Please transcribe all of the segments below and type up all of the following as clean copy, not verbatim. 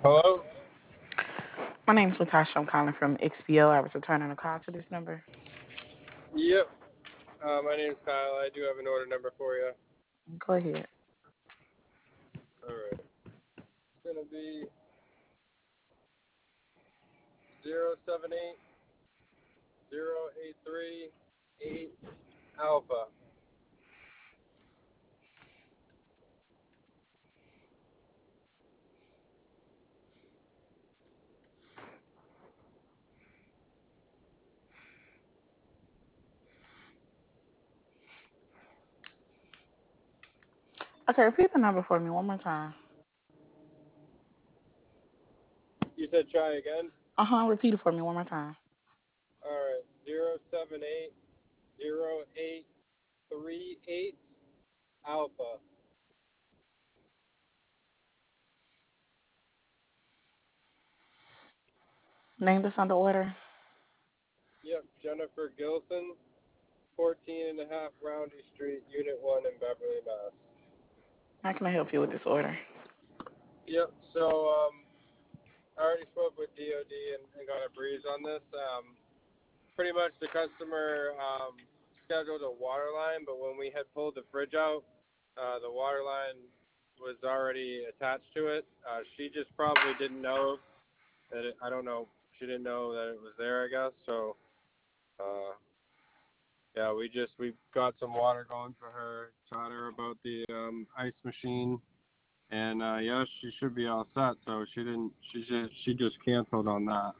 Hello? My name's Latasha. I'm calling from XPO. I was returning a call to this number. Yep. My name's Kyle. I do have an order number for you. Go ahead. All right. It's going to be 078 Alpha. Okay, repeat the number for me one more time. You said try again? Repeat it for me one more time. All right. 078 Alpha. Name that's under order. Yep. Jennifer Gilson, 14 and a half Roundy Street, Unit 1 in Beverly, Mass. How can I help you with this order? Yep. So, I already spoke with DOD and got a breeze on this. Pretty much the customer scheduled a water line, but when we had pulled the fridge out, the water line was already attached to it. She just probably didn't know that I don't know. She didn't know that it was there, I guess. So, uh, yeah, we got some water going for her. Taught her about the ice machine, and yeah, she should be all set. So she didn't. She just canceled on that.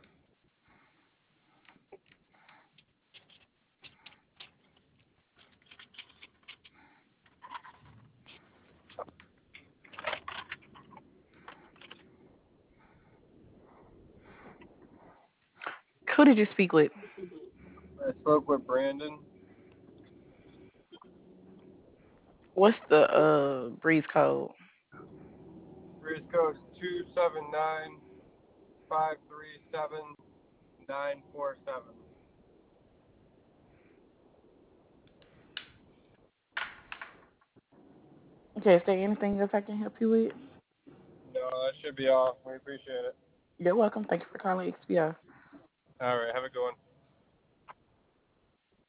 Who did you speak with? I spoke with Brandon. What's the breeze code? Breeze code is 279-537-947. Okay, is there anything else I can help you with? No, that should be all. We appreciate it. You're welcome. Thank you for calling XPO. All right, have a good one.